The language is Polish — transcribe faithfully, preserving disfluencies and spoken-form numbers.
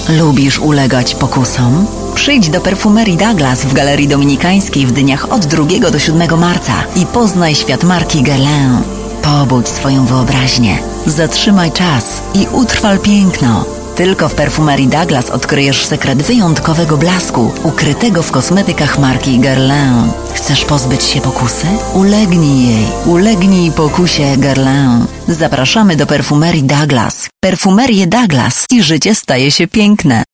Lubisz ulegać pokusom? Przyjdź do Perfumerii Douglas w Galerii Dominikańskiej w dniach od drugiego do siódmego marca i poznaj świat marki Guerlain. Pobudź swoją wyobraźnię, zatrzymaj czas i utrwal piękno. Tylko w Perfumerii Douglas odkryjesz sekret wyjątkowego blasku, ukrytego w kosmetykach marki Guerlain. Chcesz pozbyć się pokusy? Ulegnij jej. Ulegnij pokusie Guerlain. Zapraszamy do Perfumerii Douglas. Perfumerię Douglas i życie staje się piękne.